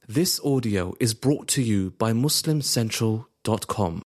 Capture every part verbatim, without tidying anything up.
This audio is brought to you by Muslim Central dot com.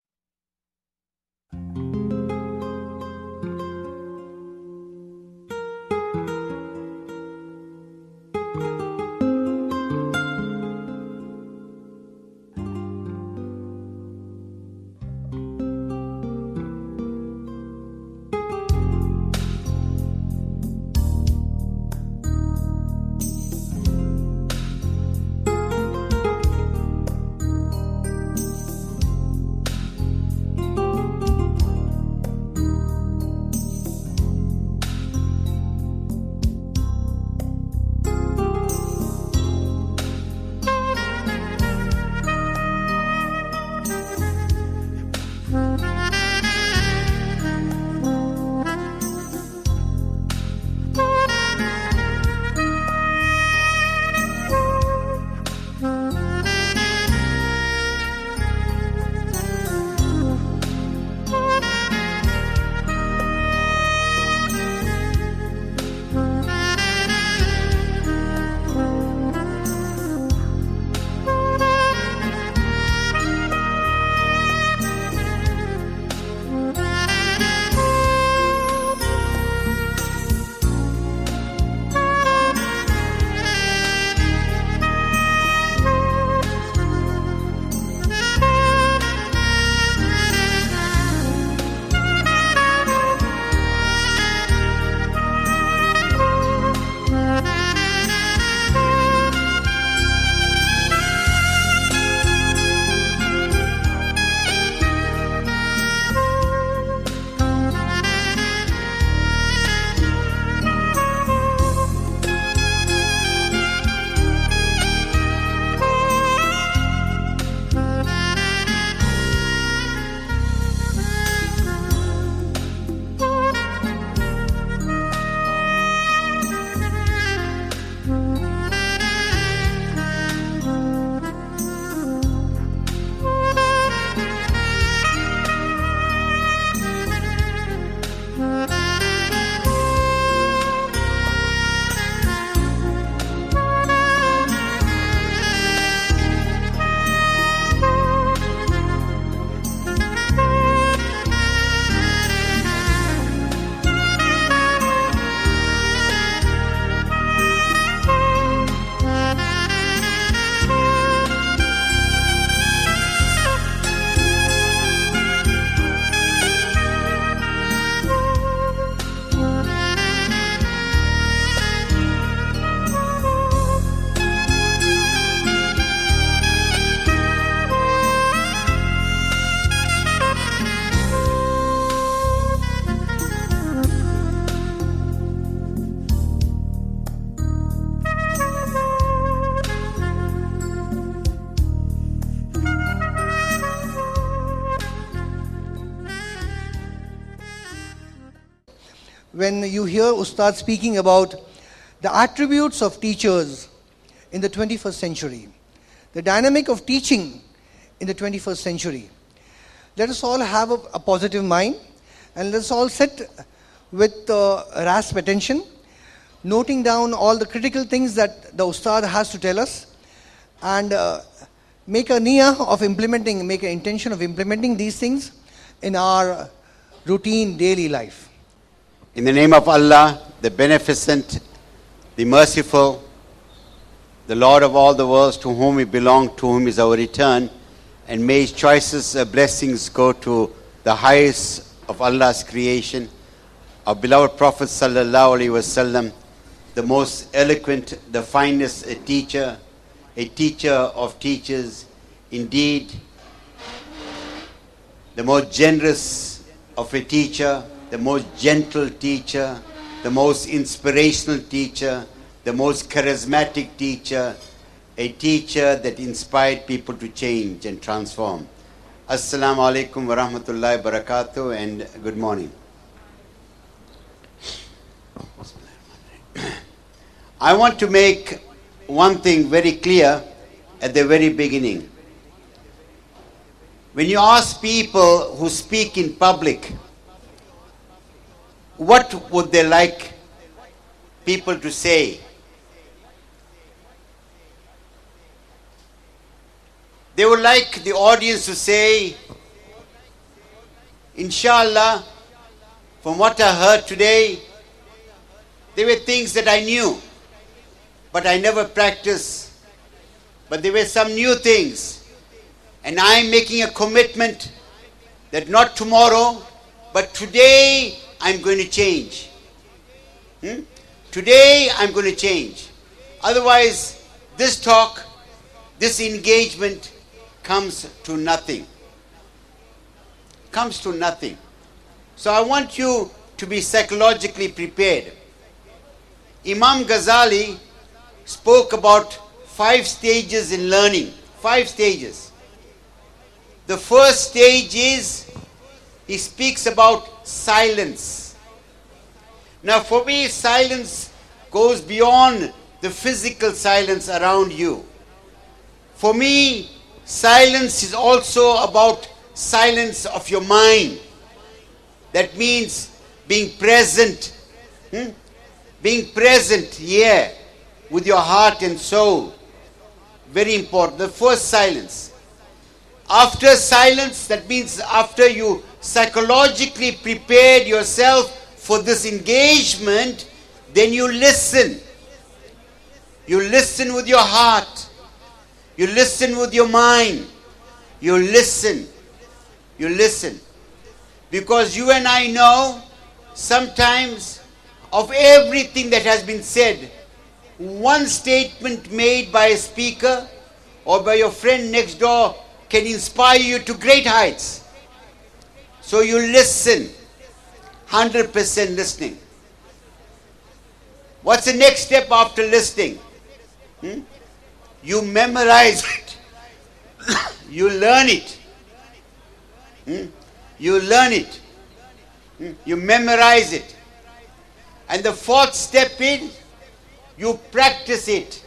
When you hear Ustad speaking about the attributes of teachers in the twenty-first century, the dynamic of teaching in the twenty-first century, let us all have a, a positive mind and let us all sit with uh, rasp attention, noting down all the critical things that the Ustad has to tell us, and uh, make a niyyah of implementing, make an intention of implementing these things in our routine daily life. In the name of Allah, the Beneficent, the Merciful, the Lord of all the worlds, to whom we belong, to whom is our return, and may His choicest blessings go to the highest of Allah's creation, our beloved Prophet Sallallahu Alaihi Wasallam, the most eloquent, the finest a teacher, a teacher of teachers, indeed, the most generous of a teacher, the most gentle teacher, the most inspirational teacher, the most charismatic teacher, a teacher that inspired people to change and transform. Assalamu alaikum wa rahmatullahi wa barakatuh, and good morning. I want to make one thing very clear at the very beginning. When you ask people who speak in public, what would they like people to say? They would like the audience to say, Inshallah, from what I heard today, there were things that I knew, but I never practiced. But there were some new things. And I'm making a commitment that not tomorrow, but today I'm going to change. Hmm? Today I'm going to change. Otherwise, this talk, this engagement comes to nothing. Comes to nothing. So I want you to be psychologically prepared. Imam Ghazali spoke about five stages in learning. Five stages. The first stage is, he speaks about silence. Now for me, silence goes beyond the physical silence around you. For me, silence is also about silence of your mind. That means being present. Hmm? Being present here with your heart and soul. Very important. The first silence. After silence, that means after you psychologically prepared yourself for this engagement, then you listen. You listen with your heart. You listen with your mind. You listen. You listen. Because you and I know sometimes of everything that has been said, one statement made by a speaker or by your friend next door can inspire you to great heights. So you listen, one hundred percent listening. What's the next step after listening? Hmm? You memorize it. You learn it. Hmm? You learn it. Hmm? You memorize it. And the fourth step is, you practice it.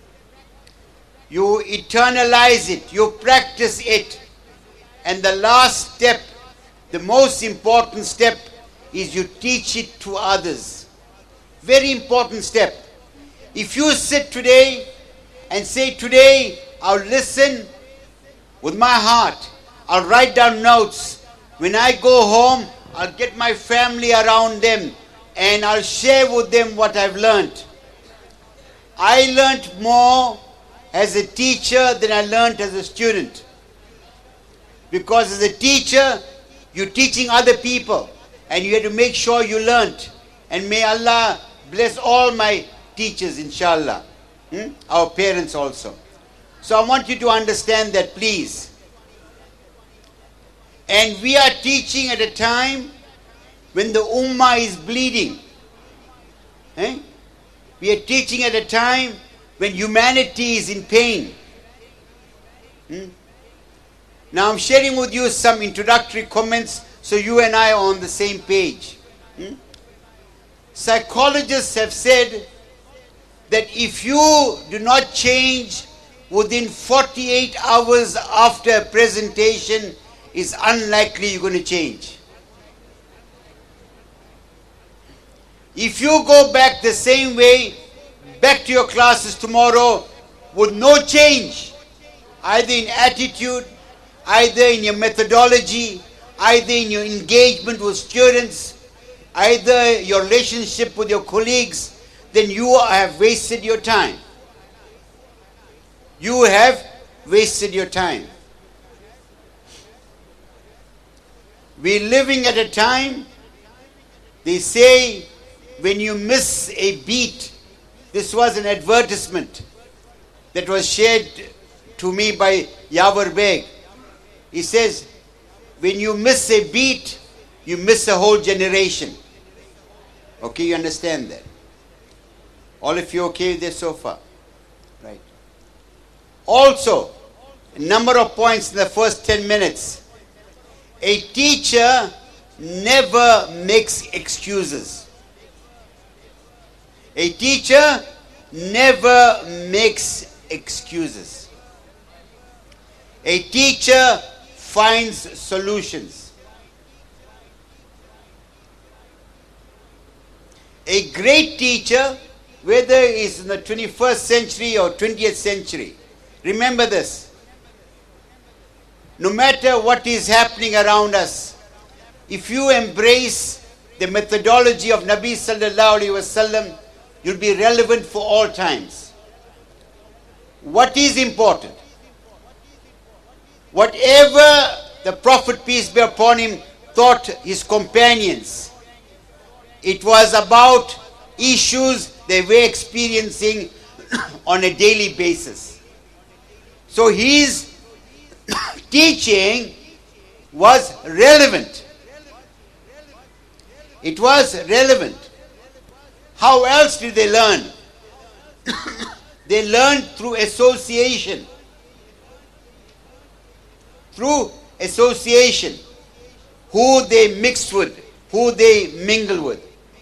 You internalize it. You practice it. And the last step, the most important step, is you teach it to others. Very important step. If you sit today and say, today I'll listen with my heart. I'll write down notes. When I go home, I'll get my family around them and I'll share with them what I've learned. I learned more as a teacher than I learned as a student. Because as a teacher, you're teaching other people and you have to make sure you learned. And may Allah bless all my teachers, inshallah. Hmm? Our parents also. So I want you to understand that, please. And we are teaching at a time when the ummah is bleeding. Eh? We are teaching at a time when humanity is in pain. Hmm? Now I'm sharing with you some introductory comments so you and I are on the same page. Hmm? Psychologists have said that if you do not change within forty-eight hours after a presentation, it's unlikely you're going to change. If you go back the same way, back to your classes tomorrow with no change, either in attitude, either in your methodology, either in your engagement with students, either your relationship with your colleagues, then you have wasted your time. You have wasted your time. We're living at a time, they say, when you miss a beat. This was an advertisement that was shared to me by Yawar Beg. He says, when you miss a beat, you miss a whole generation. Okay, you understand that? All of you okay with this so far? Right. Also, a number of points in the first ten minutes. A teacher never makes excuses. A teacher never makes excuses. A teacher finds solutions. A great teacher, whether it's in the twenty-first century or twentieth century, remember this. no matter what is happening around us, if you embrace the methodology of Nabi sallallahu alaihi wasallam, you'll be relevant for all times. What is important? Whatever the Prophet, peace be upon him, taught his companions, it was about issues they were experiencing on a daily basis. So his teaching was relevant. It was relevant. How else did they learn? They learned through association. Through association. Who they mixed with, who they mingled with.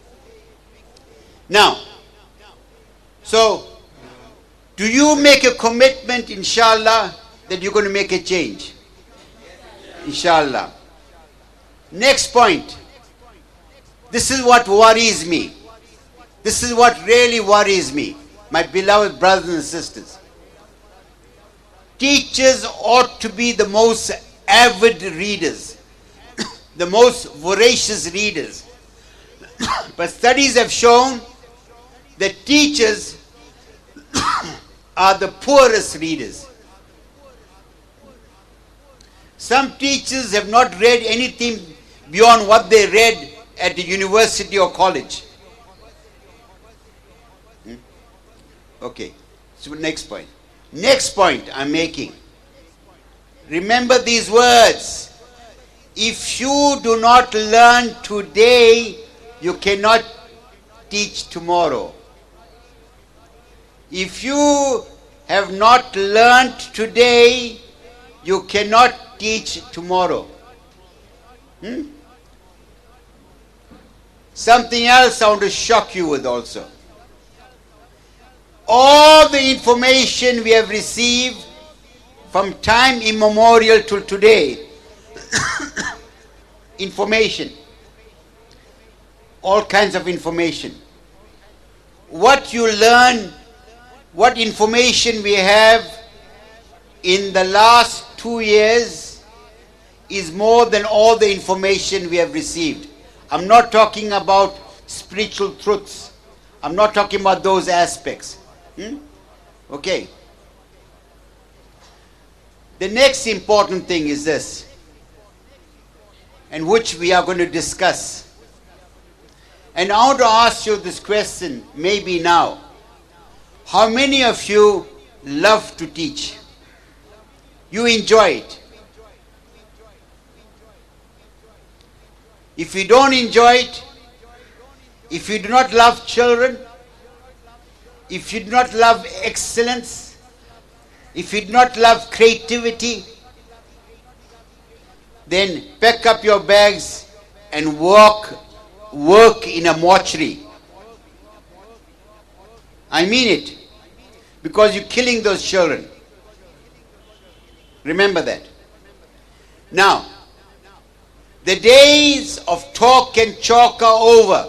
Now, so, do you make a commitment, inshallah, that you're going to make a change? Inshallah. Next point. This is what worries me. This is what really worries me, my beloved brothers and sisters. Teachers ought to be the most avid readers, the most voracious readers. But studies have shown that teachers are the poorest readers. Some teachers have not read anything beyond what they read at the university or college. Hmm? Okay, so next point. Next point I'm making. Remember these words. If you do not learn today, you cannot teach tomorrow. If you have not learned today, you cannot teach tomorrow. Hmm? Something else I want to shock you with also. All the information we have received from time immemorial till today, information, all kinds of information. What you learn, what information we have in the last two years is more than all the information we have received. I'm not talking about spiritual truths. I'm not talking about those aspects. Hmm? Okay. The next important thing is this, and which we are going to discuss. And I want to ask you this question, maybe now. How many of you love to teach? You enjoy it. If you don't enjoy it, if you do not love children, if you do not love excellence, if you do not love creativity, then pack up your bags and work, work in a mortuary. I mean it. Because you're killing those children. Remember that. Now, the days of talk and chalk are over.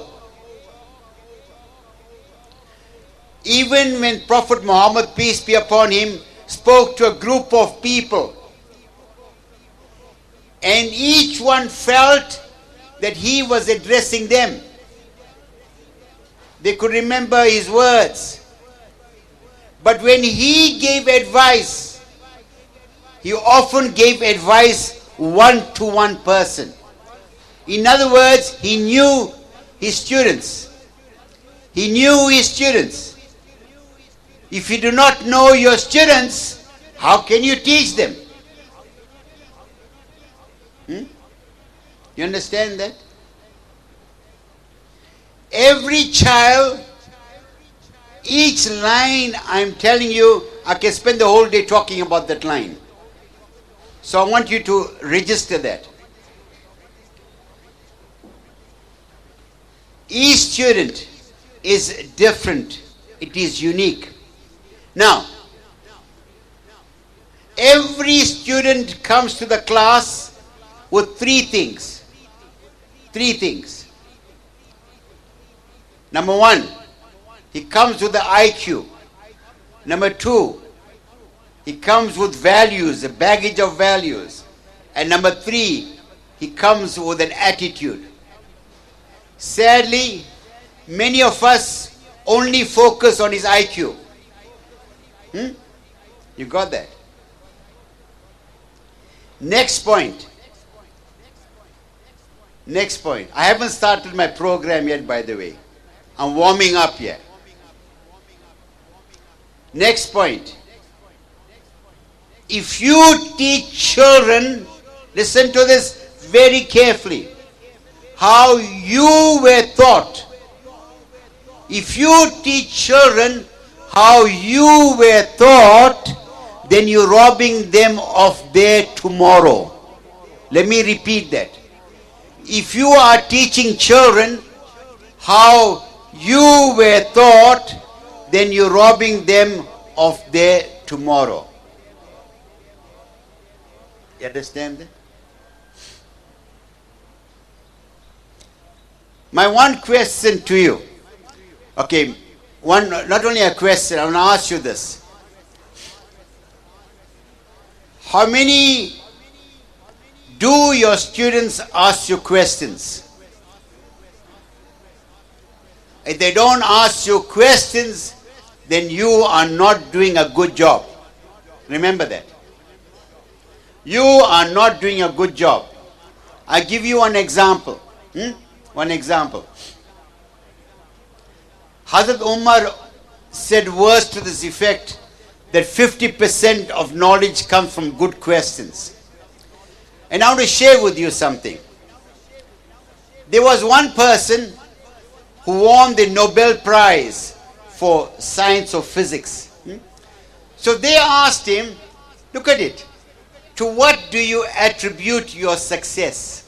Even when Prophet Muhammad, peace be upon him, spoke to a group of people, and each one felt that he was addressing them. They could remember his words. But when he gave advice, he often gave advice one to one person. In other words, he knew his students. He knew his students. If you do not know your students, how can you teach them? Hmm? You understand that? Every child, each line, I'm telling you, I can spend the whole day talking about that line. So I want you to register that. Each student is different. It is unique. Now, every student comes to the class with three things. Three things. Number one, he comes with the I Q. Number two, he comes with values, a baggage of values. And number three, he comes with an attitude. Sadly, many of us only focus on his I Q. Hmm? You got that? Next point. Next point. I haven't started my program yet, by the way. I'm warming up yet. Next point. If you teach children, listen to this very carefully, how you were taught. If you teach children how you were taught, then you're robbing them of their tomorrow. Let me repeat that. If you are teaching children how you were taught, then you're robbing them of their tomorrow. You understand that? My one question to you, okay, one, not only a question, I want to ask you this. How many do your students ask you questions? If they don't ask you questions, then you are not doing a good job. Remember that. You are not doing a good job. I give you one example. Hmm? One example. Hazrat Umar said words to this effect that fifty percent of knowledge comes from good questions. And I want to share with you something. There was one person who won the Nobel Prize for science or physics. Hmm? So they asked him, look at it, to what do you attribute your success?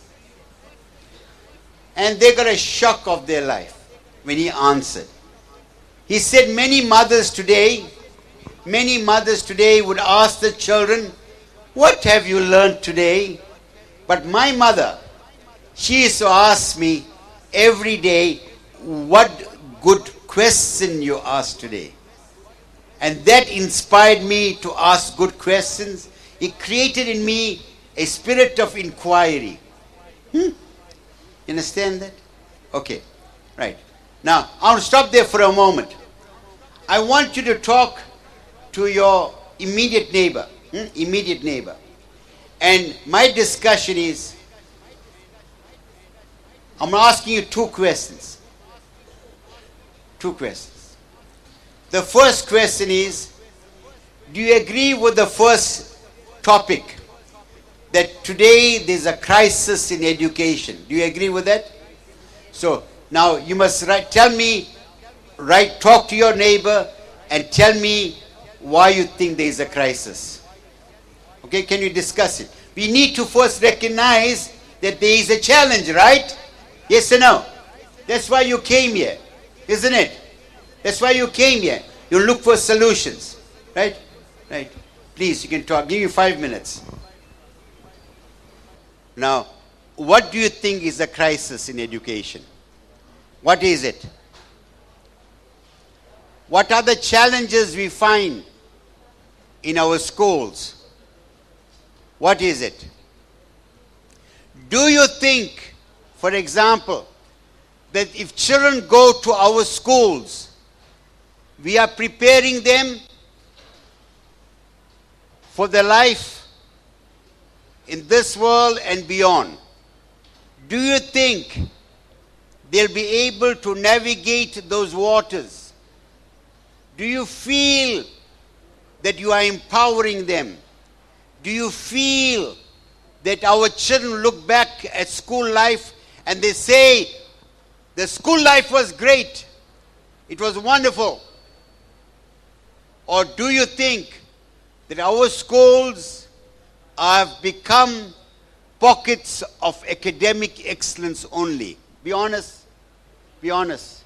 And they got a shock of their life when he answered. He said many mothers today, many mothers today would ask the children, what have you learned today? But my mother, she used to ask me every day, what good question you asked today. And that inspired me to ask good questions. It created in me a spirit of inquiry. Hmm? You understand that? Okay, right. Now, I want to stop there for a moment. I want you to talk to your immediate neighbor. Hmm? Immediate neighbor. And my discussion is, I'm asking you two questions. Two questions. The first question is, do you agree with the first topic? That today there's a crisis in education. Do you agree with that? So now you must write, tell me, write, talk to your neighbor and tell me why you think there is a crisis. Okay, can you discuss it? We need to first recognize that there is a challenge, right? Yes or no? That's why you came here, isn't it? That's why you came here. You look for solutions, right? Right. Please, you can talk. I'll give you five minutes. Now, what do you think is a crisis in education? What is it? What are the challenges we find in our schools? What is it? Do you think, for example, that if children go to our schools, we are preparing them for their life in this world and beyond? Do you think they'll be able to navigate those waters? Do you feel that you are empowering them? Do you feel that our children look back at school life and they say, the school life was great, it was wonderful? Or do you think that our schools have become pockets of academic excellence only? Be honest. Be honest.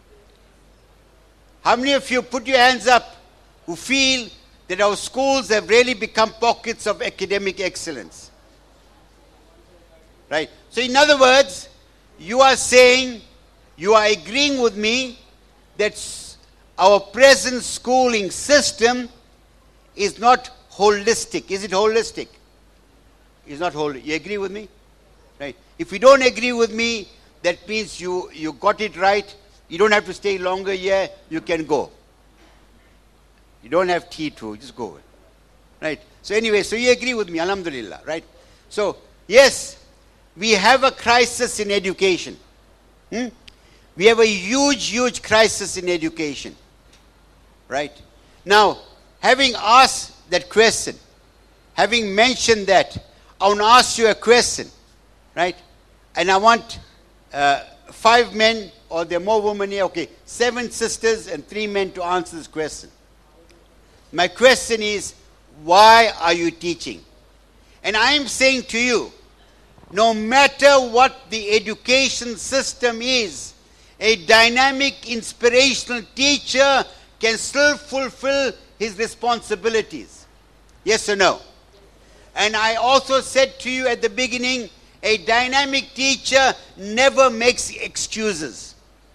How many of you put your hands up who feel that our schools have really become pockets of academic excellence? Right? So in other words, you are saying, you are agreeing with me that our present schooling system is not holistic. Is it holistic? is not holy. You agree with me? Right? If you don't agree with me, that means you, you got it right. You don't have to stay longer here. You can go. You don't have tea to just go. Right? So anyway, so you agree with me, alhamdulillah, right? So, yes, we have a crisis in education. Hmm? We have a huge, huge crisis in education. Right? Now, having asked that question, having mentioned that, I want to ask you a question. Right? And I want uh, five men, or there are more women here, okay, seven sisters and three men to answer this question. My question is, why are you teaching? And I am saying to you, no matter what the education system is, a dynamic, inspirational teacher can still fulfill his responsibilities. Yes or no? And I also said to you at the beginning, a dynamic teacher never makes excuses.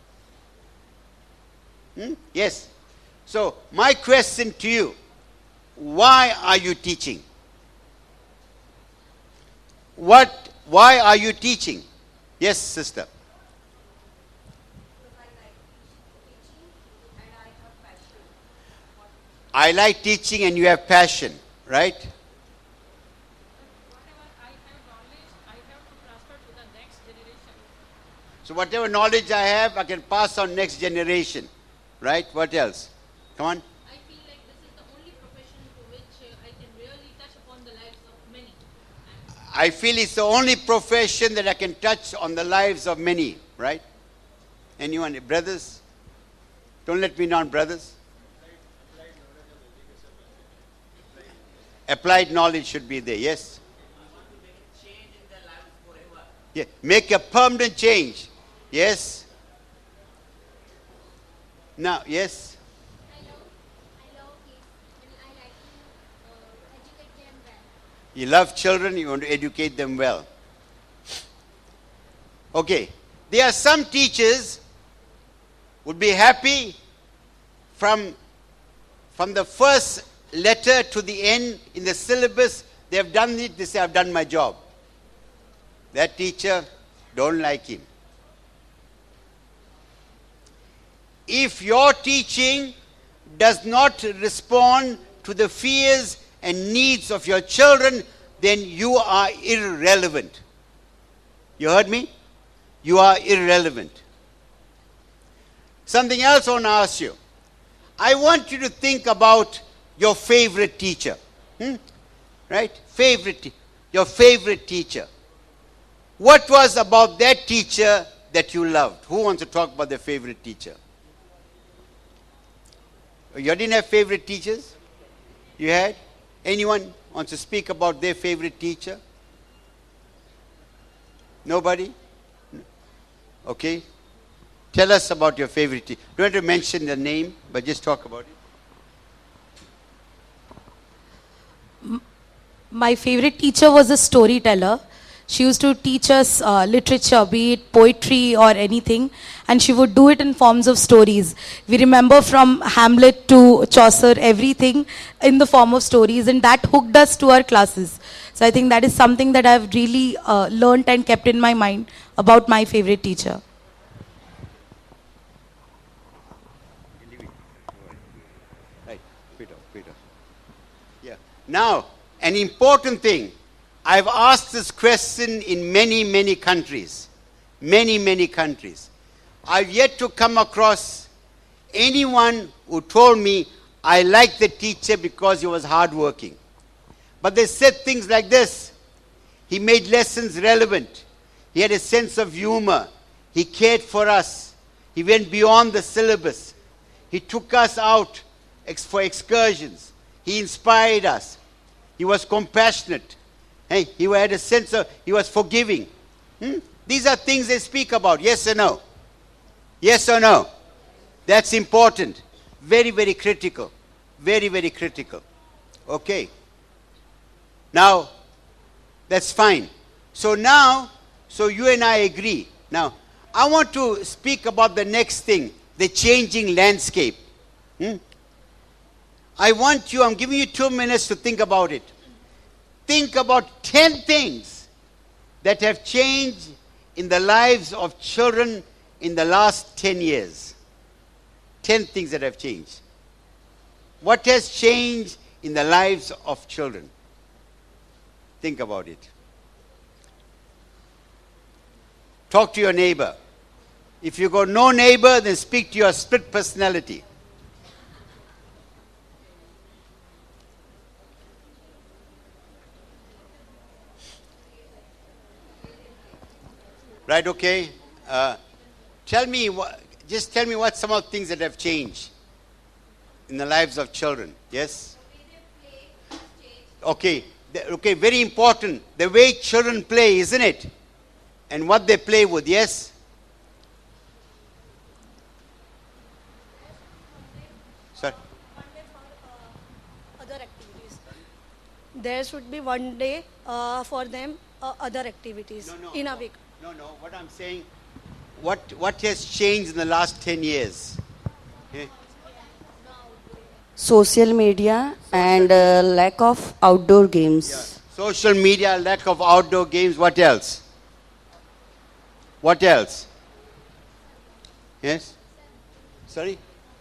Hmm? Yes. So, my question to you, why are you teaching? What, why are you teaching? Yes, sister. I like teaching and you have passion, right? Whatever I have knowledge, I have to transfer to the next generation. So whatever knowledge I have, I can pass on next generation, right? What else? Come on. I feel like this is the only profession to which uh, I can really touch upon the lives of many. I feel it's the only profession that I can touch on the lives of many, right? Anyone? Brothers? Don't let me down, brothers. Applied knowledge should be there, yes? Yeah, make a permanent change. Yes? Now, yes? I love, I love kids and I like to uh, educate them well. You love children, you want to educate them well. Okay. There are some teachers would be happy from, from the first letter to the end in the syllabus. They have done it, they say, I've done my job. That teacher, don't like him. If your teaching does not respond to the fears and needs of your children, then you are irrelevant. You heard me? You are irrelevant. Something else I want to ask you. I want you to think about your favorite teacher. Hmm? Right? Favorite, your favorite teacher. What was about that teacher that you loved? Who wants to talk about their favorite teacher? You didn't have favorite teachers? You had? Anyone wants to speak about their favorite teacher? Nobody? Okay. Tell us about your favorite teacher. Don't have to mention the name, but just talk about it. My favorite teacher was a storyteller. She used to teach us uh, literature, be it poetry or anything, and she would do it in forms of stories. We remember from Hamlet to Chaucer, everything in the form of stories, and that hooked us to our classes. So I think that is something that I've really uh, learned and kept in my mind about my favorite teacher. Right, Peter, Peter. Yeah. Now, an important thing. I've asked this question in many, many countries. Many, many countries. I've yet to come across anyone who told me, I like the teacher because he was hardworking. But they said things like this. He made lessons relevant. He had a sense of humor. He cared for us. He went beyond the syllabus. He took us out ex- for excursions. He inspired us. He was compassionate. Hey, he had a sense of, he was forgiving. Hmm? These are things they speak about. Yes or no? Yes or no? That's important. Very, very critical. Very, very critical. Okay. Now, that's fine. So now, so you and I agree. Now, I want to speak about the next thing, the changing landscape. Hmm? I want you, I'm giving you two minutes to think about it. think about ten things that have changed in the lives of children in the last ten years. ten things that have changed. What has changed in the lives of children? Think about it. Talk to your neighbor. If you got no neighbor, then speak to your split personality. Right, okay. Uh, tell me, wha- just tell me what some of the things that have changed in the lives of children. Yes? Okay, the- okay, very important. The way children play, isn't it? And what they play with, yes? Sir? Other activities. There should be one day uh, for them uh, other activities No, no, in no. a week. No, no, what I'm saying, what, what has changed in the last ten years? Okay. Social media and uh, lack of outdoor games. Social media, lack of outdoor games, what else? What else? Yes? Sorry?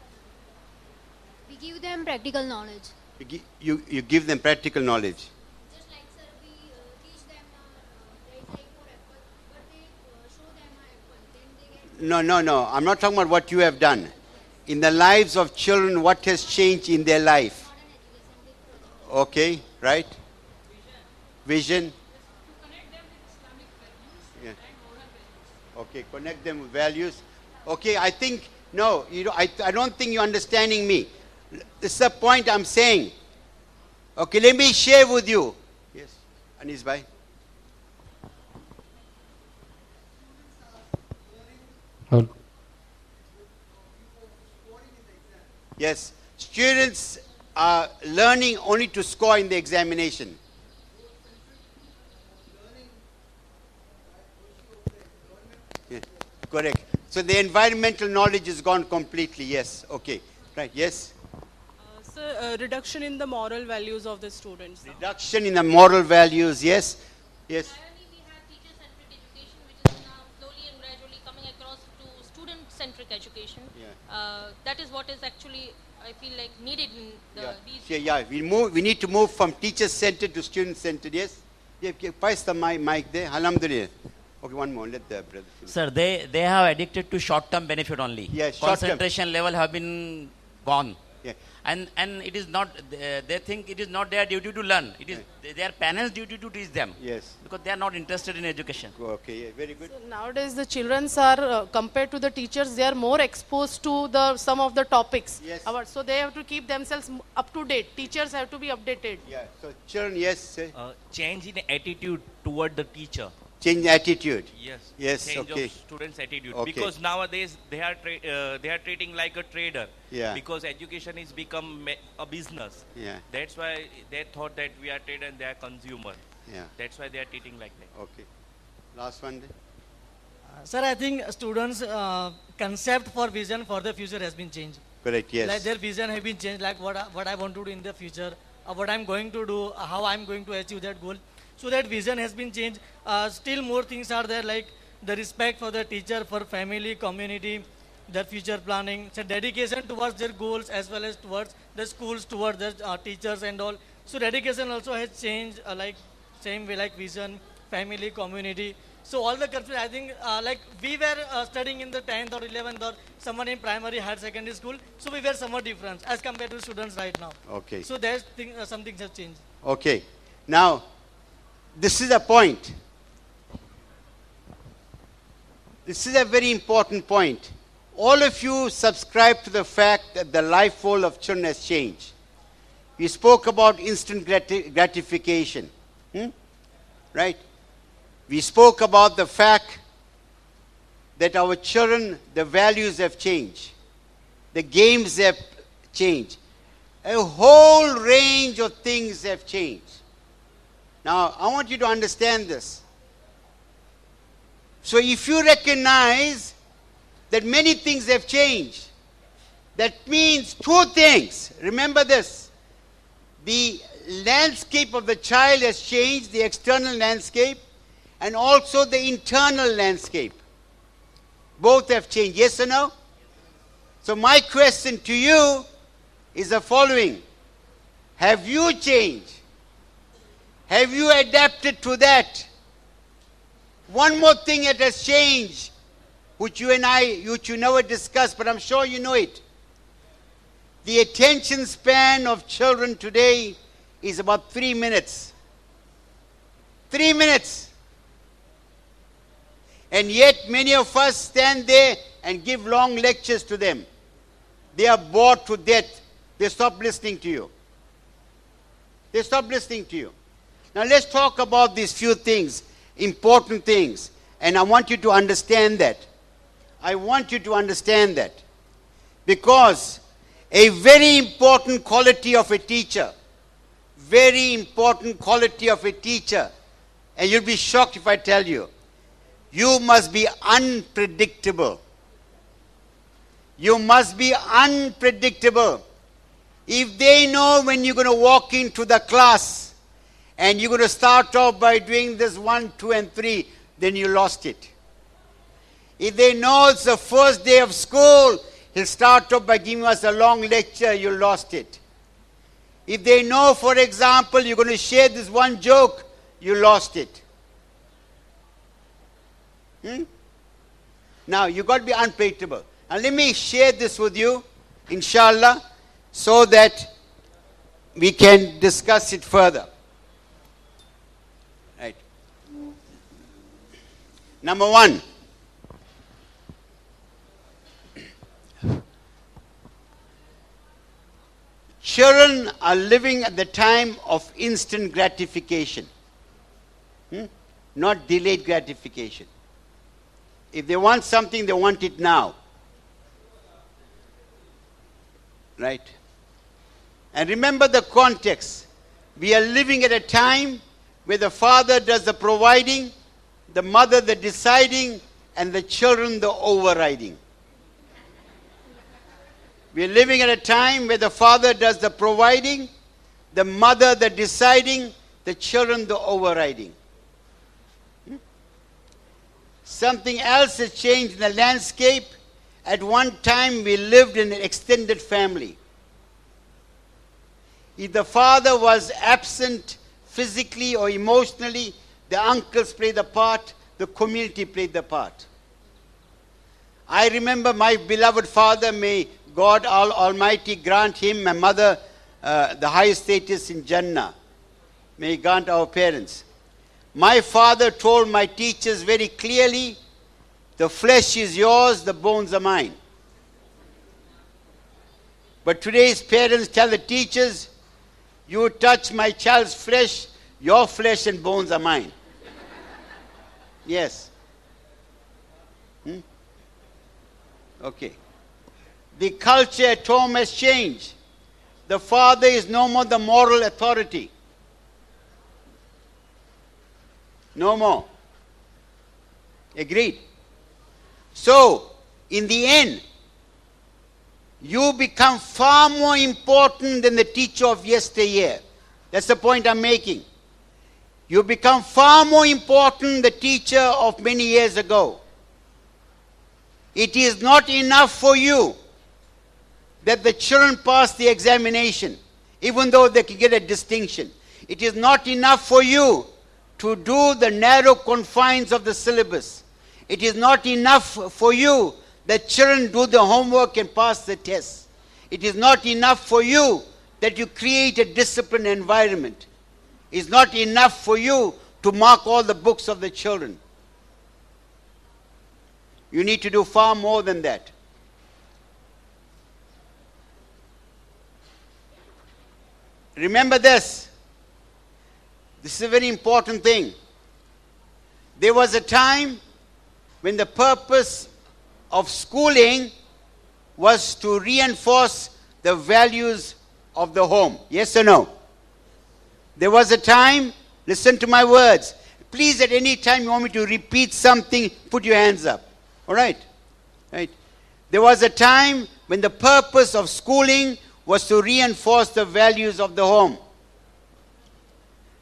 We give them practical knowledge. You, gi- you, you give them practical knowledge. Just like sir, we uh, teach them uh, uh, there is like for apple, but they uh, show them an apple, then they get No, no, no. I'm not talking about what you have done. In the lives of children, what has changed in their life? Okay, right? Vision. Yeah. Okay, connect them with values. Okay, I think, no, you don't, I, I don't think you're understanding me. This is the point I'm saying. Okay, let me share with you. Yes, Anis bhai. Yes, students are learning only to score in the examination. Yeah, correct. So the environmental knowledge is gone completely. Yes. Okay. Right. Yes. Uh, sir, uh, reduction in the moral values of the students. Reduction in the moral values. Yes. Yes. Finally, we have teacher-centric education, which is now slowly and gradually coming across to student-centric education. Yeah. Uh, that is what is actually, I feel like, needed in the, Yeah. these. Yeah, yeah. We move. We need to move from teacher-centered to student-centered. Yes. Yeah. yeah. Pass the mic, mic there. Alhamdulillah. Okay, one more. Let the brother finish. Sir, they, they have addicted to short-term benefit only. Yes, short-term. Concentration level have been gone. Yeah. And and it is not, they, they think it is not their duty to learn. It is their parents' duty to teach them. Yes. Because they are not interested in education. Okay. Yeah. Very good. Nowadays, the children are, uh, compared to the teachers, they are more exposed to the some of the topics. Yes. Our- so they have to keep themselves m- up to date. Teachers have to be updated. Yeah. So children, yes. Say. Uh, change in attitude toward the teacher. Change attitude. Yes. Yes, Change okay. of students' attitude. Okay. Because nowadays they are tra- uh, they are treating like a trader. Yeah. Because education is become ma- a business. Yeah. That's why they thought that we are trader and they are consumer. Yeah. That's why they are treating like that. Okay. Last one. Then. Sir, I think students' uh, concept for vision for the future has been changed. Correct. Yes. Like their vision have been changed, like what I, what I want to do in the future, uh, what I'm going to do, uh, how I'm going to achieve that goal. So that vision has been changed. Uh, still more things are there, like the respect for the teacher, for family, community, their future planning, so dedication towards their goals as well as towards the schools, towards the uh, teachers and all. So dedication also has changed, uh, like same way like vision, family, community. So all the concepts, I think, uh, like we were uh, studying in the tenth or eleventh or someone in primary, higher secondary school, so we were somewhat different as compared to students right now. Okay. So there's thing, uh, some things have changed. Okay. Now, this is a point. This is a very important point. All of you subscribe to the fact that the life role of children has changed. We spoke about instant grati- gratification. Hmm? Right? We spoke about the fact that our children, the values have changed. The games have changed. A whole range of things have changed. Now, I want you to understand this. So if you recognize that many things have changed, that means two things. Remember this. The landscape of the child has changed, the external landscape, and also the internal landscape. Both have changed, yes or no? So my question to you is the following. Have you changed? Have you adapted to that? One more thing that has changed, which you and I, which you never discussed, but I'm sure you know it. The attention span of children today is about three minutes. Three minutes. And yet many of us stand there and give long lectures to them. They are bored to death. They stop listening to you. They stop listening to you. Now let's talk about these few things, important things. And I want you to understand that. I want you to understand that. Because a very important quality of a teacher, very important quality of a teacher, and you'll be shocked if I tell you, you must be unpredictable. You must be unpredictable. If they know when you're going to walk into the class and you're going to start off by doing this one, two, and three, then you lost it. If they know it's the first day of school, he'll start off by giving us a long lecture, you lost it. If they know, for example, you're going to share this one joke, you lost it. Hmm? Now, you've got to be unpredictable. Now, let me share this with you, inshallah, so that we can discuss it further. Right. Number one. Children are living at the time of instant gratification, hmm? not delayed gratification. If they want something, they want it now. Right? And remember the context. We are living at a time where the father does the providing, the mother the deciding, and the children the overriding. We are living at a time where the father does the providing, the mother the deciding, the children the overriding. Hmm? Something else has changed in the landscape. At one time we lived in an extended family. If the father was absent physically or emotionally, the uncles played the part, the community played the part. I remember my beloved father, may God Almighty grant him, my mother, uh, the highest status in Jannah. May He grant our parents. My father told my teachers very clearly, the flesh is yours, the bones are mine. But today's parents tell the teachers, you touch my child's flesh, your flesh and bones are mine. Yes. Hmm? Okay. The culture at home has changed. The father is no more the moral authority. No more. Agreed? So, in the end, you become far more important than the teacher of yesteryear. That's the point I'm making. You become far more important than the teacher of many years ago. It is not enough for you that the children pass the examination, even though they can get a distinction. It is not enough for you to do the narrow confines of the syllabus. It is not enough for you that children do the homework and pass the test. It is not enough for you that you create a disciplined environment. It's not enough for you to mark all the books of the children. You need to do far more than that. Remember this. This is a very important thing. There was a time when the purpose of schooling was to reinforce the values of the home. Yes or no? There was a time, listen to my words. Please, at any time you want me to repeat something, put your hands up. All right? Right. There was a time when the purpose of schooling was to reinforce the values of the home.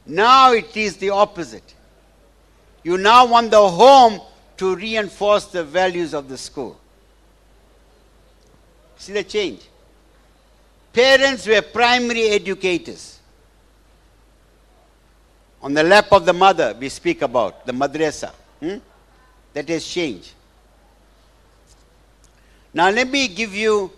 Now it is the opposite. You now want the home to reinforce the values of the school. See the change? Parents were primary educators. On the lap of the mother, we speak about the madrasa. Hmm? That has changed. Now let me give you,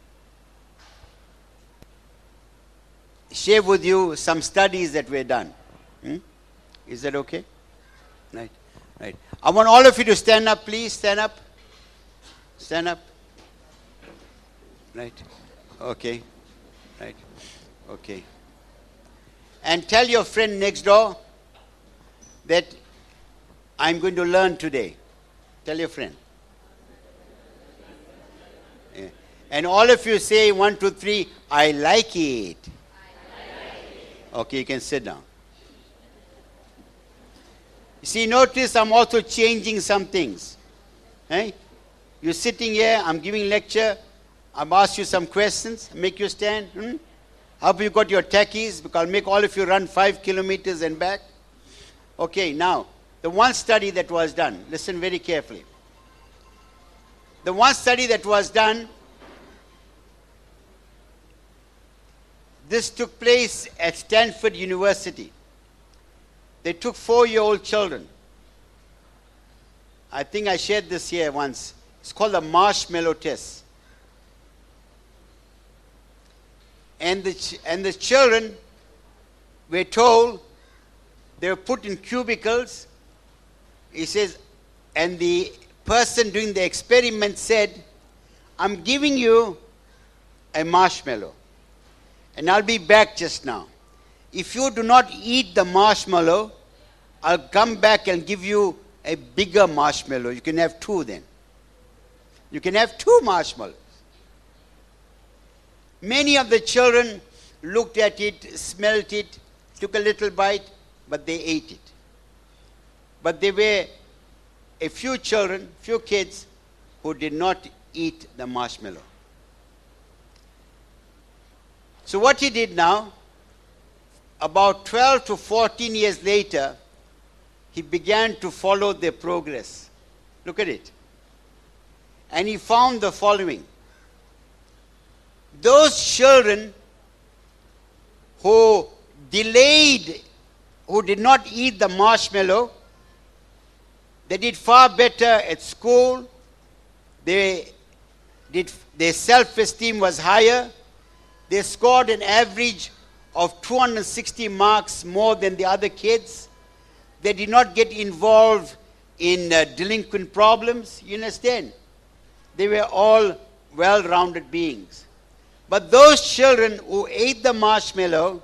share with you some studies that were done. Hmm? Is that okay? Right, right. I want all of you to stand up, please. Stand up. Stand up. Right. Okay. Right. Okay. And tell your friend next door that I'm going to learn today. Tell your friend. Yeah. And all of you say one, two, three, I like it. I like it. Okay, you can sit down. You see, notice I'm also changing some things. Hey? You're sitting here, I'm giving lecture, I've asked you some questions, make you stand. Hmm? Hope you got your techies, because I'll make all of you run five kilometers and back. Okay, now, the one study that was done, listen very carefully. The one study that was done, this took place at Stanford University. They took four-year-old children. I think I shared this here once. It's called the marshmallow test. And the, ch- and the children were told, they were put in cubicles. He says, and the person doing the experiment said, I'm giving you a marshmallow. And I'll be back just now. If you do not eat the marshmallow, I'll come back and give you a bigger marshmallow. You can have two then. You can have two marshmallows. Many of the children looked at it, smelt it, took a little bite, but they ate it. But there were a few children, few kids, who did not eat the marshmallow. So what he did now, about twelve to fourteen years later, he began to follow their progress. Look at it. And he found the following. Those children who delayed, who did not eat the marshmallow, they did far better at school. They did, their self-esteem was higher. They scored an average of two hundred sixty marks more than the other kids. They did not get involved in uh, delinquent problems. You understand? They were all well-rounded beings. But those children who ate the marshmallow,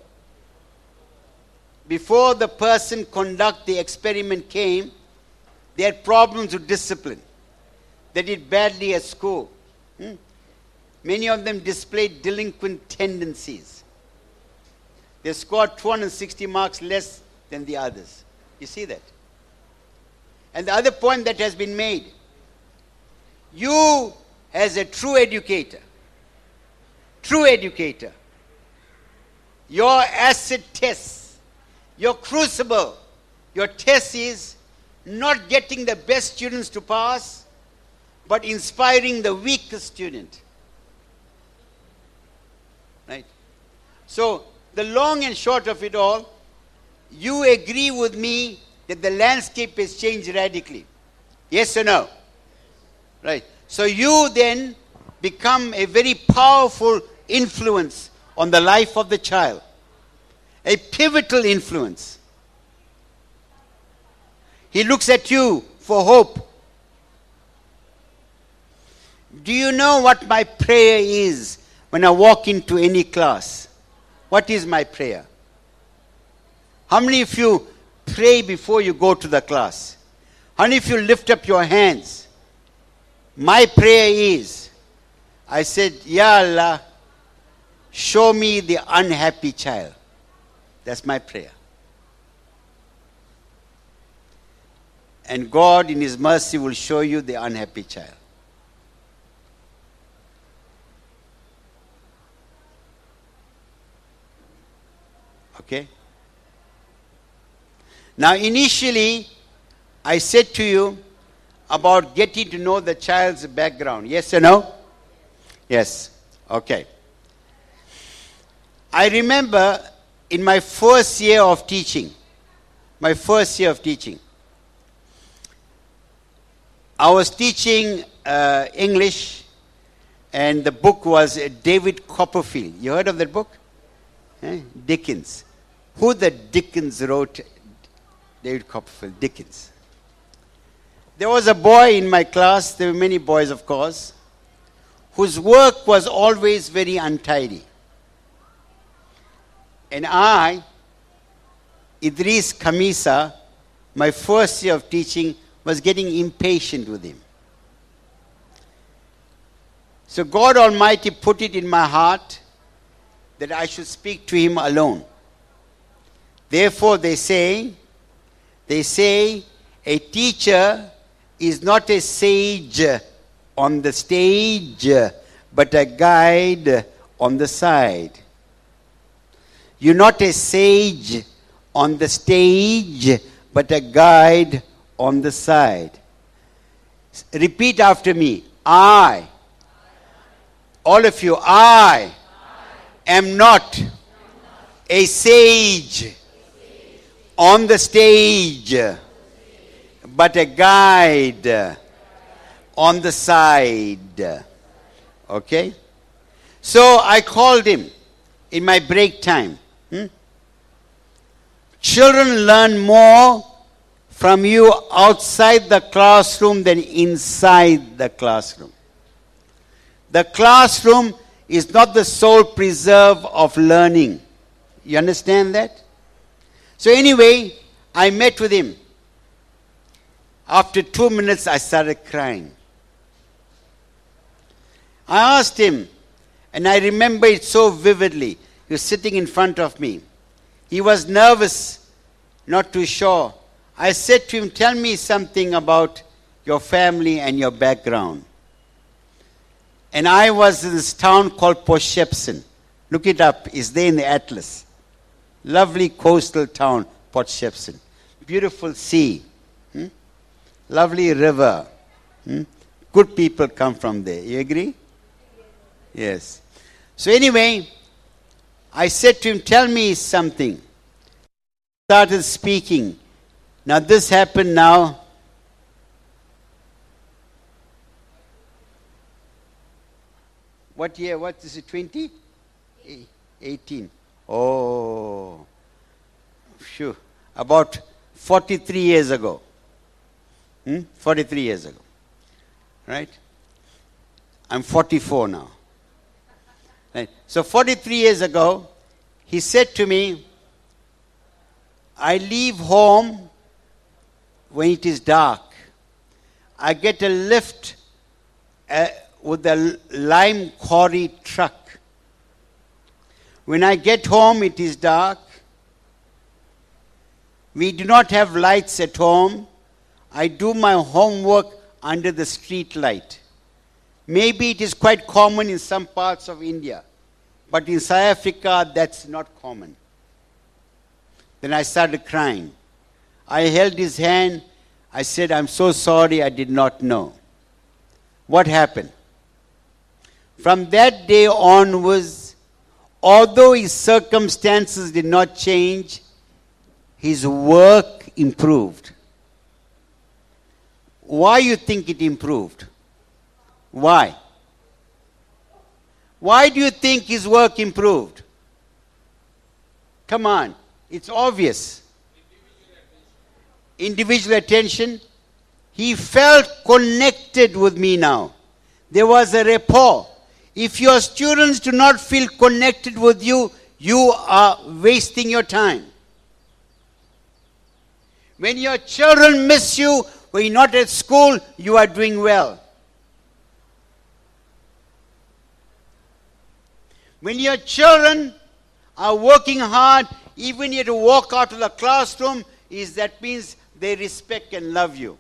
before the person conduct the experiment came, they had problems with discipline. They did badly at school. Hmm? Many of them displayed delinquent tendencies. They scored two hundred sixty marks less than the others. You see that? And the other point that has been made, you as a true educator, true educator, your acid test, your crucible, your test is not getting the best students to pass, but inspiring the weakest student. Right? So, the long and short of it all, you agree with me that the landscape has changed radically. Yes or no? Right. So you then become a very powerful influence on the life of the child. A pivotal influence. He looks at you for hope. Do you know what my prayer is when I walk into any class? What is my prayer? How many of you pray before you go to the class? How many of you lift up your hands? My prayer is, I said, Ya Allah, show me the unhappy child. That's my prayer. And God in His mercy will show you the unhappy child. Okay? Now, initially, I said to you about getting to know the child's background. Yes or no? Yes. Okay. I remember in my first year of teaching, my first year of teaching, I was teaching uh, English, and the book was uh, David Copperfield. You heard of that book? Eh? Dickens. Who the Dickens wrote David Copperfield? Dickens. There was a boy in my class, there were many boys of course, whose work was always very untidy. And I, Idris Kamisa, my first year of teaching, was getting impatient with him. So God Almighty put it in my heart that I should speak to him alone. Therefore they say, they say a teacher is not a sage on the stage, but a guide on the side. You're not a sage on the stage, but a guide on the side. Repeat after me. I, all of you, I am not a sage on the stage, but a guide on the side. Okay? So I called him in my break time. Hmm? Children learn more from you outside the classroom than inside the classroom. The classroom is not the sole preserve of learning. You understand that? So anyway, I met with him. After two minutes, I started crying. I asked him, and I remember it so vividly. He was sitting in front of me. He was nervous, not too sure. I said to him, tell me something about your family and your background. And I was in this town called Port Shepson. Look it up. It's there in the atlas. Lovely coastal town, Port Shepson. Beautiful sea. Hmm? Lovely river. Hmm? Good people come from there. You agree? Yes. So anyway, I said to him, tell me something. Started speaking. Now this happened now. What year? What is it? twenty? eighteen. Oh. Sure. About forty-three years ago. Hmm? forty-three years ago. Right? I'm forty-four now. Right. So forty-three years ago, he said to me, I leave home when it is dark. I get a lift uh, with a lime quarry truck. When I get home, it is dark. We do not have lights at home. I do my homework under the street light. Maybe it is quite common in some parts of India, but in South Africa, that's not common. Then I started crying. I held his hand. I said, I'm so sorry, I did not know. What happened? From that day onwards, although his circumstances did not change, his work improved. Why you think it improved? Why? Why do you think his work improved? Come on, it's obvious. Individual attention. He felt connected with me now. There was a rapport. If your students do not feel connected with you, you are wasting your time. When your children miss you, when you're not at school, you are doing well. When your children are working hard, even if you walk out of the classroom, is that means they respect and love you.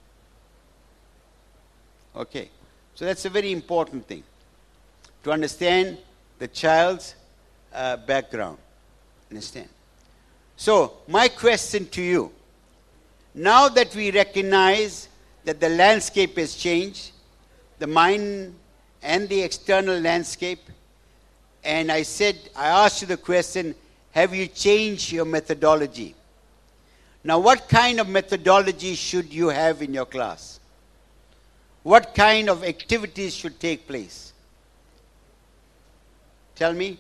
Okay. So that's a very important thing, to understand the child's uh, background. Understand? So my question to you, Now that we recognize that the landscape has changed, the mind and the external landscape, and I said, I asked you the question, have you changed your methodology? Now, what kind of methodology should you have in your class? What kind of activities should take place? Tell me.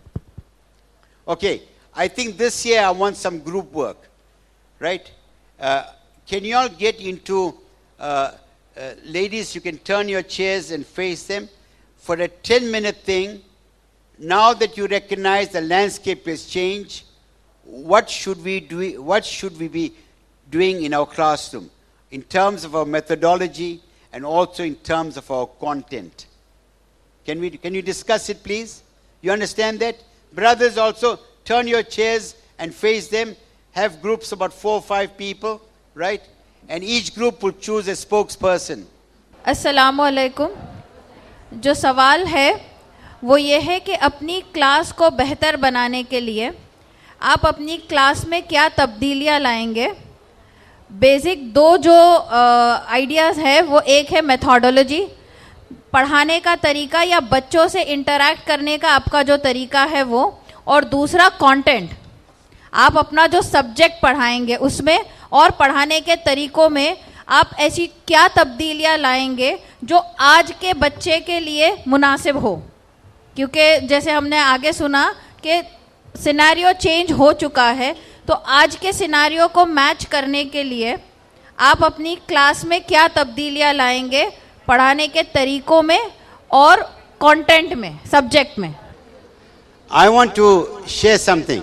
Okay, I think this year I want some group work, right? Uh, can you all get into, uh, uh, ladies, you can turn your chairs and face them. For a ten minute thing, now that you recognize the landscape has changed, what should we do, what should we be doing in our classroom in terms of our methodology and also in terms of our content? Can we, can you discuss it, please? You understand that? Brothers, also turn your chairs and face them. Have groups about four or five people, right? And each group will choose a spokesperson. अस्सलामु अलैकुम. जो सवाल है वो ये है कि अपनी क्लास को बेहतर बनाने के लिए आप अपनी क्लास में क्या तब्दीलियां लाएंगे? बेसिक दो जो आइडियाज़ है वो एक है मेथोडोलॉजी, पढ़ाने का तरीका या बच्चों से इंटरैक्ट करने का आपका जो तरीका है वो, और दूसरा कंटेंट, आप अपना जो सब्जेक्ट पढ़ाएंगे उसमें और पढ़ाने के तरीकों में आप ऐसी क्या तब्दीलियां लाएंगे जो आज के बच्चे के लिए मुनासिब हो? क्योंकि जैसे हमने आगे सुना कि सिनेरियो चेंज हो चुका है, तो आज के सिनेरियो को मैच करने के लिए आप अपनी क्लास में क्या तब्दीलियां लाएंगे पढ़ाने के तरीकों में और कंटेंट में, सब्जेक्ट में? I want to share something.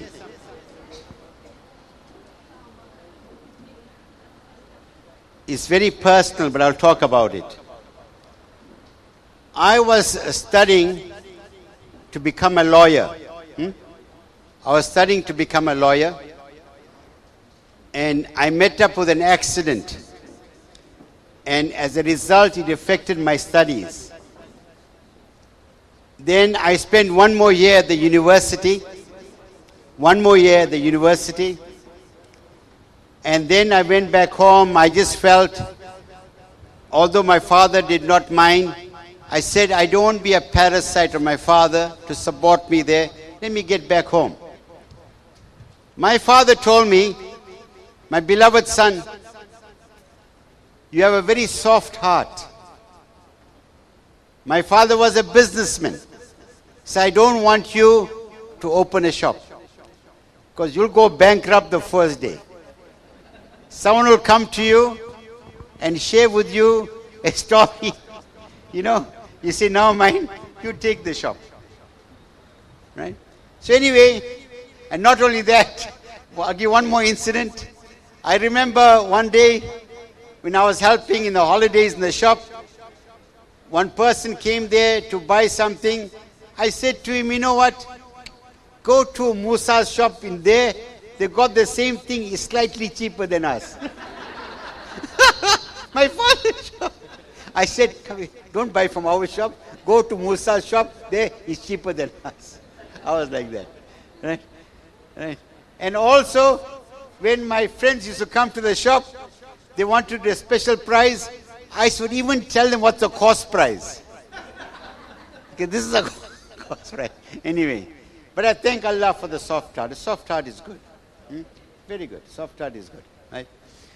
It's very personal, but I'll talk about it. I was studying to become a lawyer. Hmm? I was studying to become a lawyer, and I met up with an accident, and as a result it affected my studies. Then I spent one more year at the university, one more year at the university, and then I went back home. I just felt, although my father did not mind, I said, I don't want to be a parasite of my father to support me there. Let me get back home. My father told me, my beloved son, you have a very soft heart. My father was a businessman, so I don't want you to open a shop, because you'll go bankrupt the first day. Someone will come to you and share with you a story. You know, you say, now mine, you take the shop. Right? So anyway, and not only that, I'll give one more incident. I remember one day when I was helping in the holidays in the shop, one person came there to buy something. I said to him, you know what? Go to Musa's shop in there. They got the same thing, it's slightly cheaper than us. My father's shop. I said, don't buy from our shop. Go to Musa's shop. There, it's cheaper than us. I was like that. Right? Right? And also, when my friends used to come to the shop, they wanted a special price. I should even tell them what's the cost price. Okay, this is a cost price. Anyway, but I thank Allah for the soft heart. The soft heart is good. Hmm? Very good. Soft heart is good. Right?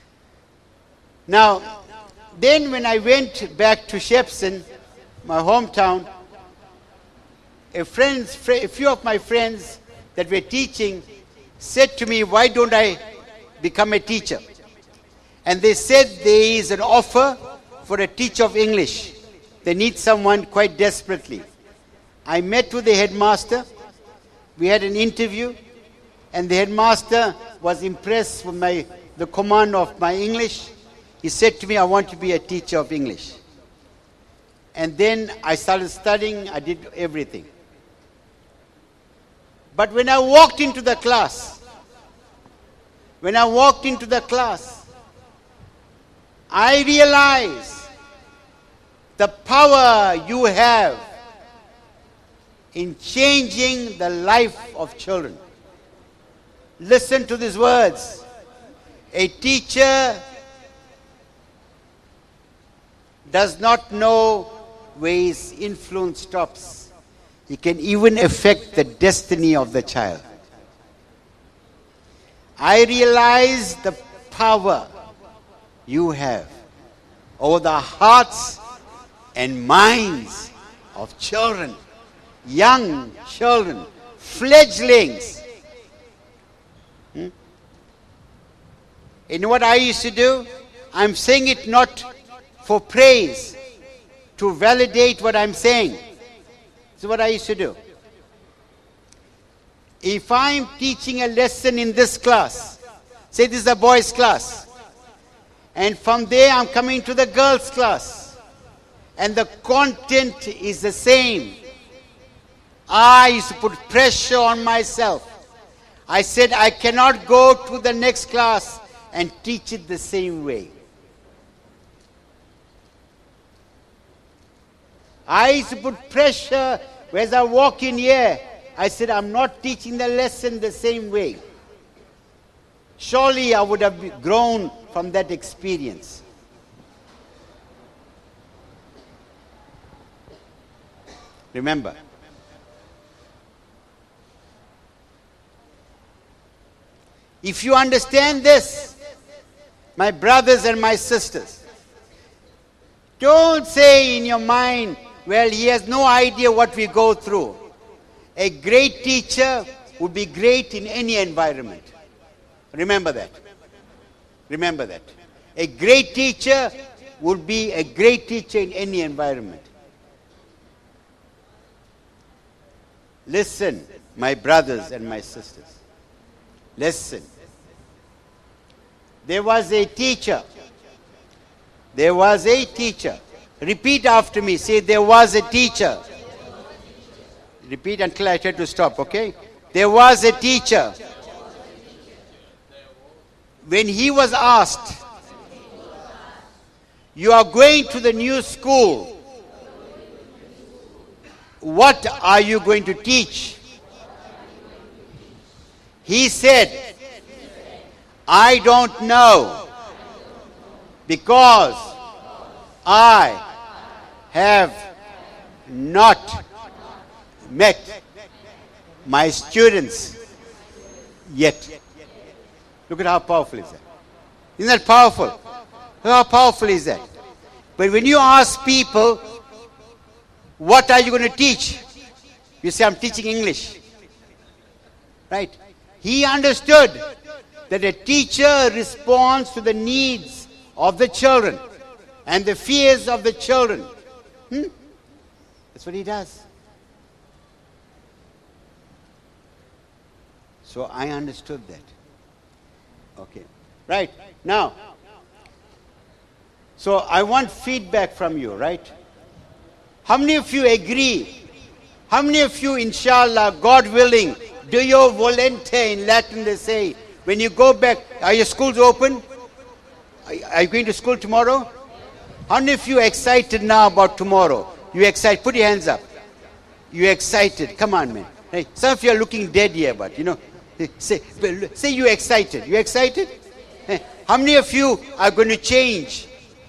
Now, then when I went back to Shepson, my hometown, a, friends, a few of my friends that were teaching said to me, why don't I become a teacher? And they said there is an offer for a teacher of English. They need someone quite desperately. I met with the headmaster. We had an interview, and the headmaster was impressed with my, the command of my English. He said to me, I want to be a teacher of English. And then I started studying. I did everything. But when I walked into the class, when I walked into the class, I realized the power you have in changing the life of children. Listen to these words. A teacher does not know where his influence stops. He can even affect the destiny of the child. I realize the power you have over the hearts and minds of children, young children, fledglings. Hmm? You know what I used to do? I'm saying it not for praise, to validate what I'm saying. This is what I used to do. If I'm teaching a lesson in this class, say this is a boys' class, and from there I'm coming to the girls' class, and the content is the same, I used to put pressure on myself. I said I cannot go to the next class and teach it the same way. I used to put pressure as I walk in here. I said, I'm not teaching the lesson the same way. Surely I would have grown from that experience. Remember, if you understand this, my brothers and my sisters, don't say in your mind, well, he has no idea what we go through. A great teacher would be great in any environment. Remember that. Remember that. A great teacher would be a great teacher in any environment. Listen, my brothers and my sisters. Listen. There was a teacher. There was a teacher. Repeat after me. Say, there was a teacher. Repeat until I try to stop, okay? There was a teacher. When he was asked, you are going to the new school, what are you going to teach? He said, I don't know, because I have not met my students yet. Look at how powerful is that. Isn't that powerful? How powerful is that? But when you ask people, what are you going to teach? You say, I'm teaching English. Right? He understood that a teacher responds to the needs of the children and the fears of the children. Hmm? That's what he does. So I understood that. Okay. Right. Now, so I want feedback from you, right? How many of you agree? How many of you, inshallah, God willing, do you volunteer? In Latin they say, when you go back, are your schools open? Are you going to school tomorrow? How many of you are excited now about tomorrow? You excited? Put your hands up. You're excited. Come on, man. Hey, some of you are looking dead here, but you know, say, say you're excited. You excited? Hey, how many of you are going to change?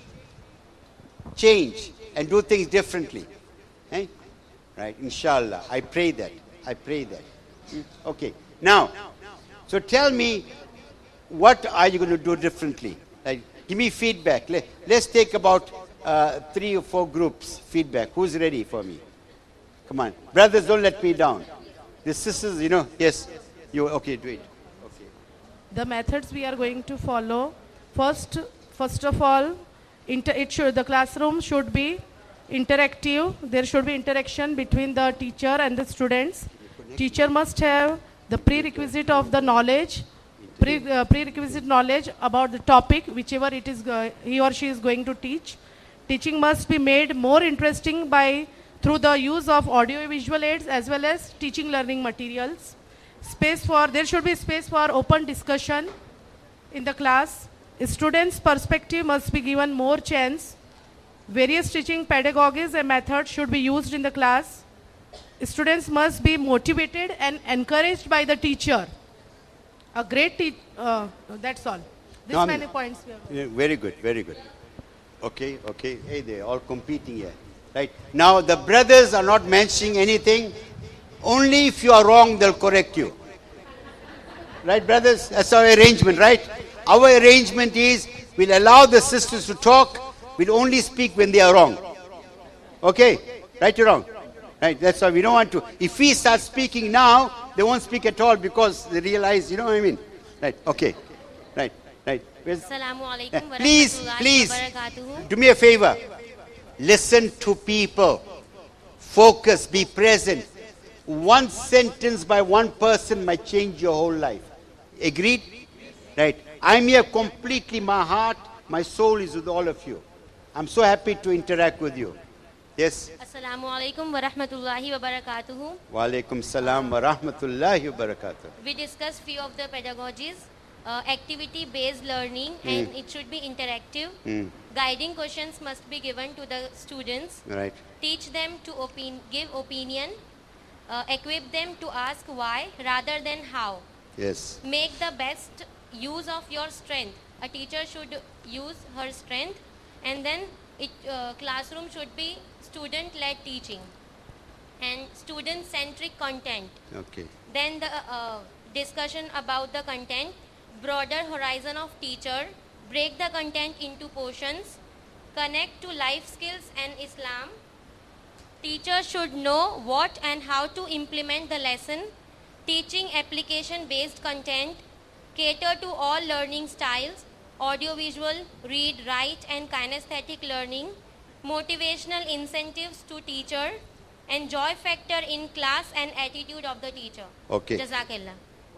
Change and do things differently. Hey? Right, inshallah. I pray that. I pray that. Okay. Now, so tell me, what are you going to do differently? Like, give me feedback. Let, let's take about uh, three or four groups feedback. Who's ready for me? Come on. Brothers, don't let me down. The sisters, you know, yes. You okay, do it. Okay. The methods we are going to follow. First, first of all, inter it should, the classroom should be interactive. There should be interaction between the teacher and the students. Teacher must have the prerequisite of the knowledge, pre, uh, prerequisite knowledge about the topic, whichever it is uh, he or she is going to teach. Teaching must be made more interesting by through the use of audio visual aids as well as teaching learning materials. Space for, there should be space for open discussion in the class. Students' perspective must be given more chance. Various teaching pedagogies and methods should be used in the class. Students must be motivated and encouraged by the teacher. A great teacher, uh, that's all. This No, many I'm- points we have. Yeah, very good, very good. Okay, okay. Hey, they're all competing here. Right. Now, the brothers are not mentioning anything. Only if you are wrong, they'll correct you. Right, brothers? That's our arrangement, right? Our arrangement is we'll allow the sisters to talk. We'll only speak when they are wrong. Okay? Right or wrong? Right, that's why we don't want to. If we start speaking now, they won't speak at all because they realize, you know what I mean? Right, okay. Right, right. Where's- Assalamu Uh, alaikum wa please, rahmatullahi please, wa barakatuhu. do me a favor. Listen to people. Focus, be present. One sentence by one person might change your whole life. Agreed? Right. I'm here completely, my heart, my soul is with all of you. I'm so happy to interact with you. Yes? Assalamu alaikum wa rahmatullahi wa barakatuhu. Wa alaikum salam wa rahmatullahi wa barakatuh. We discussed few of the pedagogies, uh, activity-based learning, and Mm. it should be interactive. Mm. Guiding questions must be given to the students. Right. Teach them to opin- give opinion. Uh, equip them to ask why rather than how. Yes. Make the best use of your strength. A teacher should use her strength, and then it, uh, classroom should be student-led teaching and student-centric content. Okay. Then the uh, discussion about the content, broader horizon of teacher, break the content into portions, connect to life skills and Islam. Teachers should know what and how to implement the lesson, teaching application-based content, cater to all learning styles, audiovisual, read, write and kinesthetic learning, motivational incentives to teacher, and joy factor in class and attitude of the teacher. Okay. Jazakallah.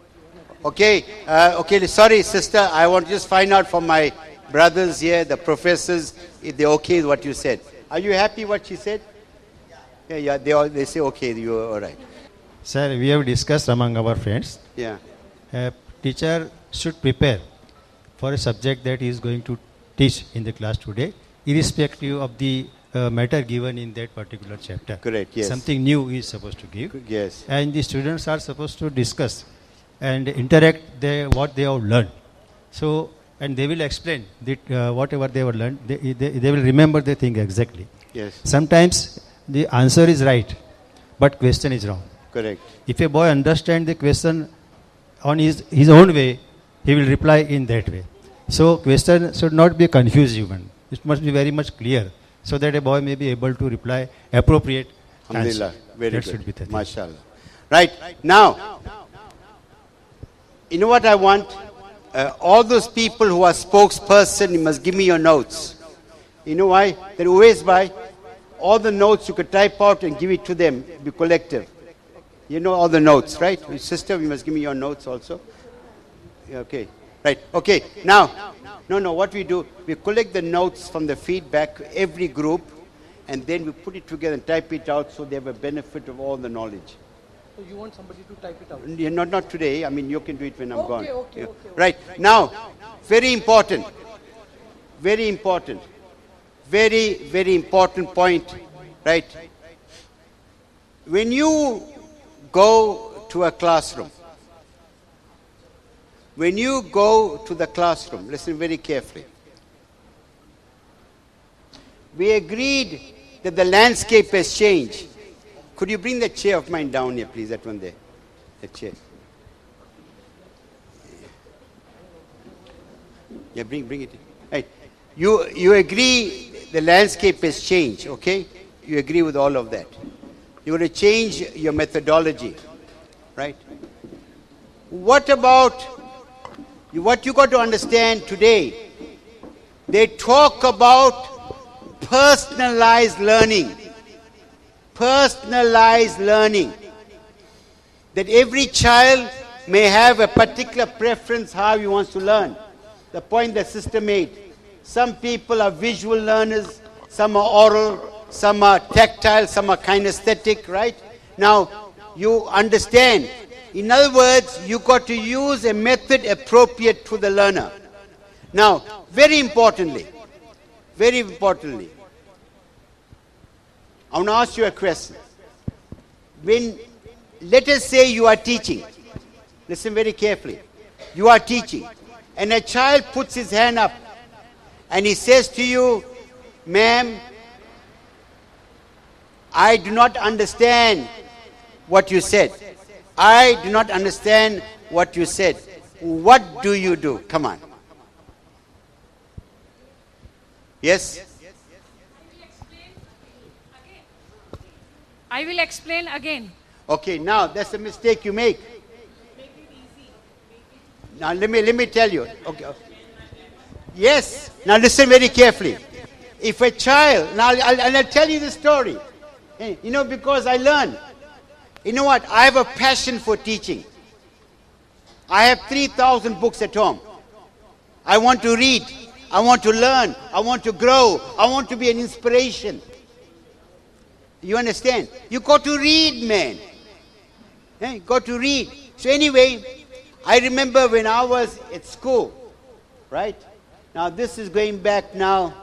Okay, uh, okay, sorry sister, I want to just find out from my brothers here, the professors, if they're okay with what you said. Are you happy what she said? Yeah, yeah, they all, they say okay, you're all right. Sir, we have discussed among our friends. Yeah. A teacher should prepare for a subject that he is going to teach in the class today, irrespective of the uh, matter given in that particular chapter. Correct, yes. Something new he is supposed to give. Yes. And the students are supposed to discuss and interact they, what they have learned. So, and they will explain that, uh, whatever they have learned, they, they, they will remember the thing exactly. Yes. Sometimes the answer is right, but question is wrong. Correct. If a boy understands the question on his, his own way, he will reply in that way. So question should not be confused even. It must be very much clear so that a boy may be able to reply appropriate answer. Alhamdulillah. Very that good. should be the thing. MashaAllah. Right. Now, you know what I want? Uh, all those people who are spokesperson, you must give me your notes. You know why? They're always by all the notes you could type out and give it to them, be collective. You know all the notes, right? Sister, you must give me your notes also. Yeah, okay. Right. Okay. Now, no, no, what we do, we collect the notes from the feedback, every group, and then we put it together and type it out so they have a benefit of all the knowledge. So you want somebody to type it out? Yeah, not, not today. I mean, you can do it when I'm Okay, gone. okay, Yeah. okay, okay. Right. Now, very important. Very important. Very, very important point. Right. When you go to a classroom, when you go to the classroom, listen very carefully. We agreed that the landscape has changed. Could you bring that chair of mine down here, please? That one there. That chair. Yeah, bring, bring it in. Right. You, you agree the landscape has changed, okay? You agree with all of that. You're going to change your methodology, right? What about, what you got to understand today, they talk about personalized learning. Personalized learning. That every child may have a particular preference how he wants to learn. The point the sister made. Some people are visual learners, some are oral, some are tactile, some are kinesthetic, right? Now, you understand. In other words, you got to use a method appropriate to the learner. Now, very importantly, very importantly, I want to ask you a question. When, let us say you are teaching. Listen very carefully. You are teaching. and a child puts his hand up and he says to you, ma'am, I do not understand what you said. I do not understand what you said. What do you do? Come on. Yes? I will explain again. Okay, now that's a mistake you make. Now let me let me tell you. Okay. Yes. Now listen very carefully. If a child, now I'll, I'll, I'll tell you the story. Hey, you know, because I learned. You know what? I have a passion for teaching. I have three thousand books at home. I want to read. I want to learn. I want to grow. I want to be an inspiration. You understand? You got to read, man. Hey, got to read. So anyway, I remember when I was at school, right? Now this is going back now,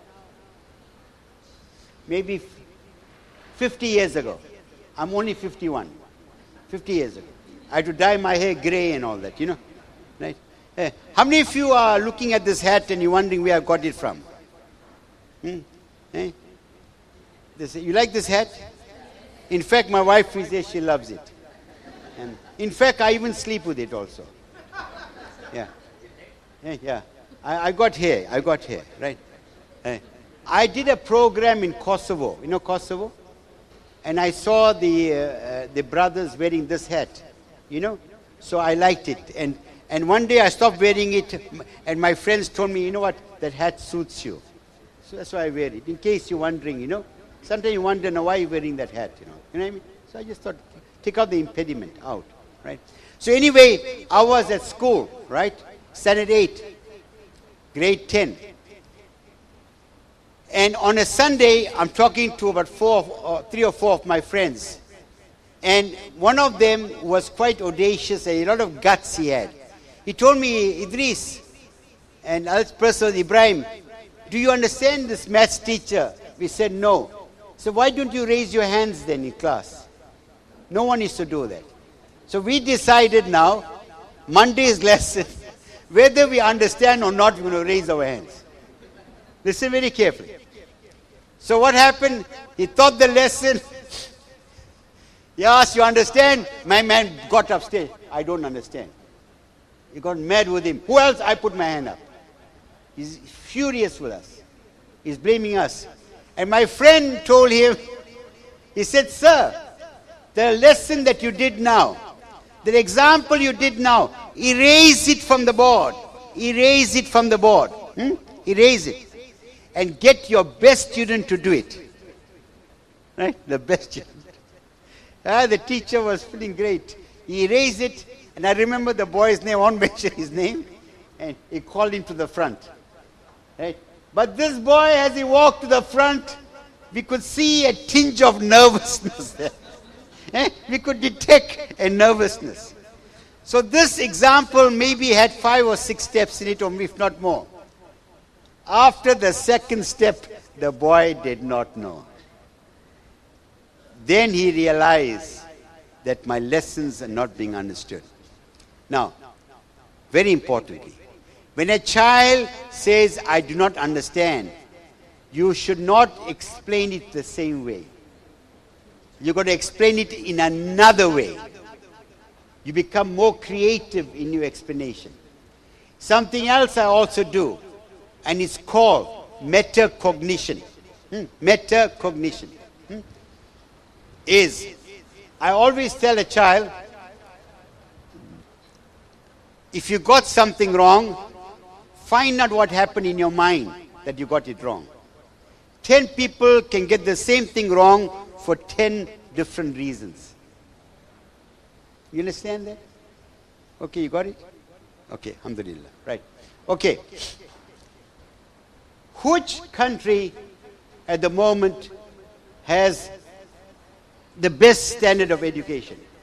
maybe fifty years ago. I'm only fifty-one. fifty years ago. I had to dye my hair grey and all that, you know. Right? Hey, how many of you are looking at this hat and you're wondering where I got it from? Hmm? Hey? This, you like this hat? In fact, my wife says she loves it. And in fact, I even sleep with it also. Yeah. Yeah, yeah. I, I got hair. I got hair, right? Hey. I did a program in Kosovo. You know Kosovo? And I saw the, uh, uh, the brothers wearing this hat, you know. So I liked it. And, and one day I stopped wearing it, and my friends told me, you know what, that hat suits you. So that's why I wear it, in case you're wondering, you know. Sometimes you wonder, now, why are you wearing that hat, you know. You know what I mean? So I just thought, take out the impediment out, right? So anyway, I was at school, right? Standard eight, grade ten. And on a Sunday, I'm talking to about four, or three or four of my friends. And one of them was quite audacious, a lot of guts he had. He told me, Idris, and other person, Ibrahim, do you understand this maths teacher? We said no. So why don't you raise your hands then in class? No one is to do that. So we decided now, Monday's lesson, whether we understand or not, we're going to raise our hands. Listen very carefully. So what happened? He taught the lesson. He asked, you understand? My man got upstairs. I don't understand. He got mad with him. Who else? I put my hand up. He's furious with us. He's blaming us. And my friend told him, he said, sir, the lesson that you did now, the example you did now, erase it from the board. Erase it from the board. Hmm? Erase it. And get your best student to do it. Right? The best student. Ah, the teacher was feeling great. He erased it, and I remember the boy's name, I won't mention his name, and he called him to the front. Right? But this boy, as he walked to the front, we could see a tinge of nervousness there. Eh? We could detect a nervousness. So this example maybe had five or six steps in it, or if not more. After the second step, the boy did not know. Then he realized that my lessons are not being understood. Now, very importantly, when a child says, I do not understand, you should not explain it the same way. You've got to explain it in another way. You become more creative in your explanation. Something else I also do, and it's called metacognition. Hmm? Metacognition. Hmm? Is, I always tell a child, if you got something wrong, find out what happened in your mind that you got it wrong. Ten people can get the same thing wrong for ten different reasons. You understand that? Okay, you got it? Okay, alhamdulillah. Right. Okay. Which country at the moment has the best standard of education?